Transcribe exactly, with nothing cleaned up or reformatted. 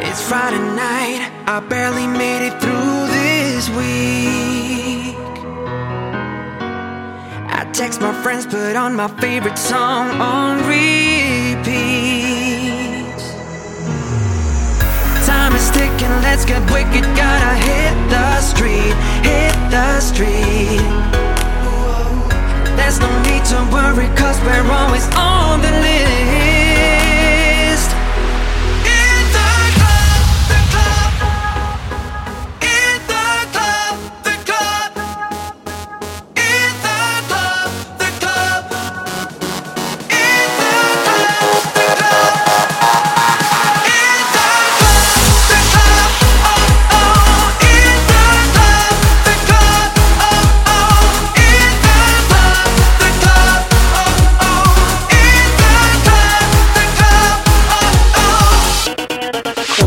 It's Friday night, I barely made it through this week. I text my friends, put on my favorite song on repeat. Time is ticking, let's get wicked. Gotta hit the street, hit the street. There's no need to worry, cause we're always on the list.